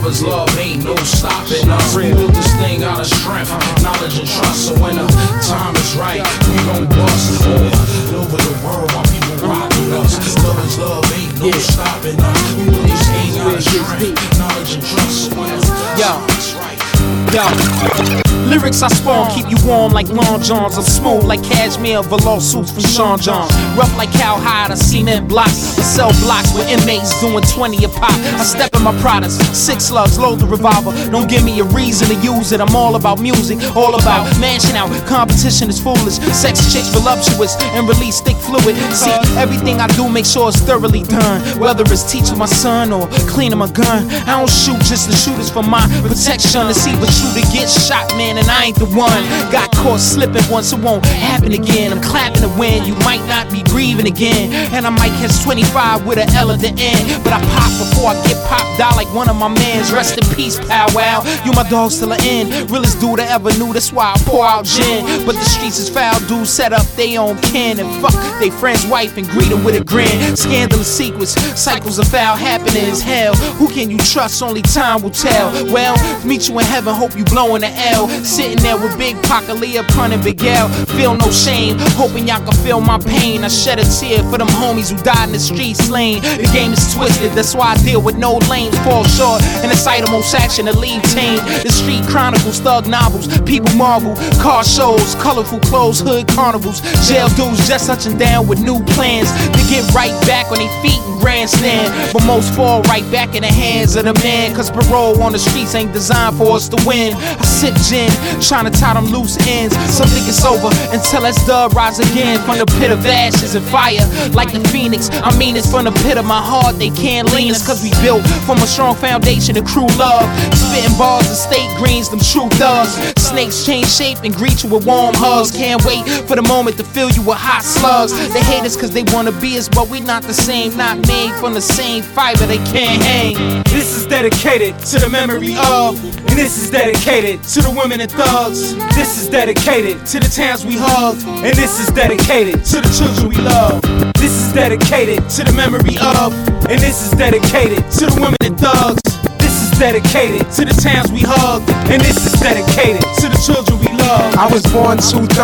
Brothers love, ain't no stopping us. We built this thing out of strength, knowledge and trust. So when the time is right, we gon' bust all over the world while people rockin' us. Brothers love, ain't no stopping us. We built this thing out of strength, knowledge and trust. So when the time is right. Yo, lyrics I spawn keep you warm like Long Johns. I'm smooth like cashmere velour suits from Sean John. Rough like cowhide, I cement blocks. I sell blocks with inmates doing 20 a pop. I step in my products, 6 slugs, load the revolver. Don't give me a reason to use it. I'm all about music, all about mashing out. Competition is foolish. Sex chicks voluptuous and release thick fluid. See, everything I do make sure it's thoroughly done. Whether it's teaching my son or cleaning my gun. I don't shoot just to shoot, it's for my protection. It's either true to get shot, man, and I ain't the one. Got caught slipping once, it won't happen again. I'm clapping to win, you might not be breathing again. And I might catch 25 with an L at the end. But I pop before I get popped out like one of my mans. Rest in peace, powwow. You my dogs till the end. Realest dude I ever knew, that's why I pour out gin. But the streets is foul, dudes set up they own kin. And fuck they friend's wife and greet him with a grin. Scandalous sequence, cycles of foul happening as hell. Who can you trust? Only time will tell. Well, meet you in heaven, hope you blowing the L. Sitting there with Big Pac, Leah, Pun, and Big L. Feel no shame, hoping y'all can feel my pain. I shed a tear for them homies who died in the street slain. The game is twisted, that's why I deal with no lanes. Fall short in the sight of most action to leave tame. The street chronicles, thug novels, people marvel. Car shows, colorful clothes, hood carnivals. Jail dudes just touching down with new plans to get right back on their feet and grandstand. But most fall right back in the hands of the man. Cause parole on the streets ain't designed for us to win. I sip gin, trying to tie them loose ends. Some think it's over until that dub rise again from the pit of ashes and fire. Like the phoenix, I mean it's from the pit of my heart. They can't lean us cause we built from a strong foundation of crew love. Spitting bars of state greens, them true thugs. Snakes change shape and greet you with warm hugs. Can't wait for the moment to fill you with hot slugs. They hate us cause they wanna be us, but we not the same. Not made from the same fiber, they can't hang. This is dedicated to the memory of, and this is dedicated to the women and thugs. This is dedicated to the towns we hugged, and this is dedicated to the children we love. This is dedicated to the memory of, and this is dedicated to the women and thugs. This is dedicated to the towns we hugged, and this is dedicated to the children we love. I was born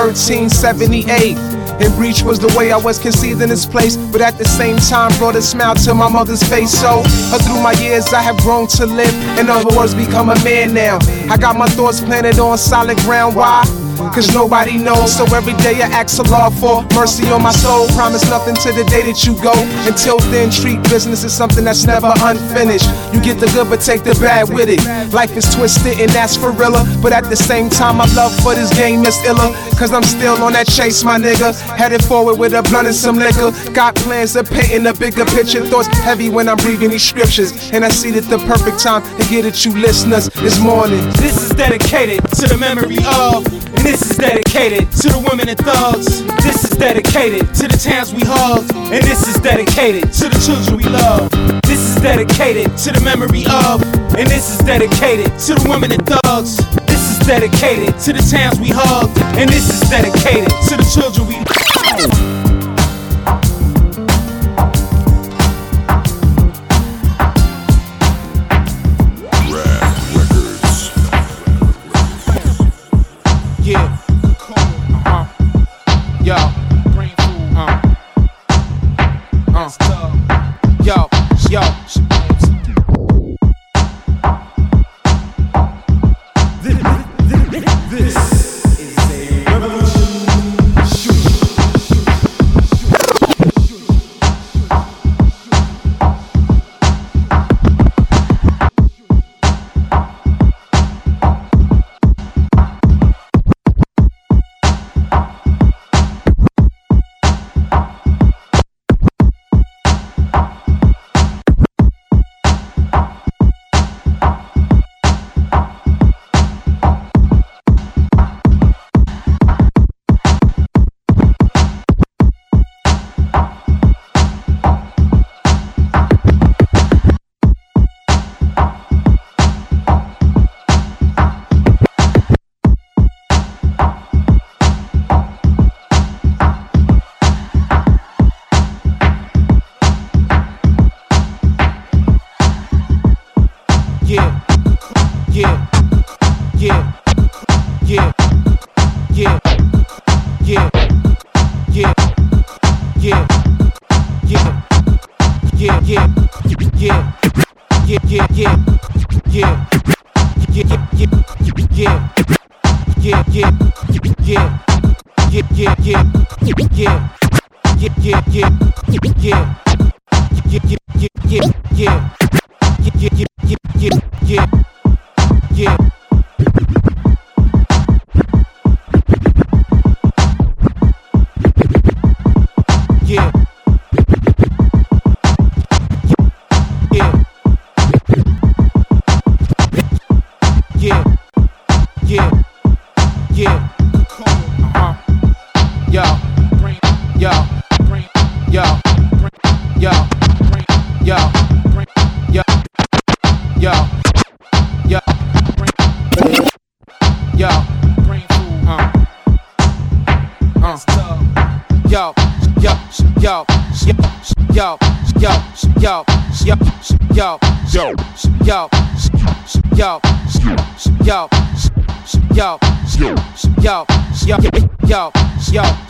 2/13/78. And breach was the way I was conceived in this place, but at the same time brought a smile to my mother's face. So through my years I have grown to live, in other words become a man now. I got my thoughts planted on solid ground. Why? Cause nobody knows, so every day I ask Allah for mercy on my soul. Promise nothing to the day that you go. Until then, treat business as something that's never unfinished. You get the good but take the bad with it. Life is twisted and that's for realer, but at the same time my love for this game is iller. Cause I'm still on that chase, my nigga. Headed forward with a blunt and some liquor. Got plans of painting a bigger picture. Thoughts heavy when I'm reading these scriptures, and I see that the perfect time to get at you listeners is morning. This is dedicated to the memory of, and this is dedicated to the women and thugs. This is dedicated to the towns we hugged, and this is dedicated to the children we love. This is dedicated to the memory of, and this is dedicated to the women and thugs. This is dedicated to the towns we hugged, and this is dedicated to the children we love. Yeah. Yo. Yo. Yo. This is a revolution. yeah, yeah, yeah, yeah, yeah, yeah, yeah, yeah, yeah, yeah, yeah, yeah, yeah, yeah, yeah, yeah, yeah, yeah, yeah, yeah. Yo,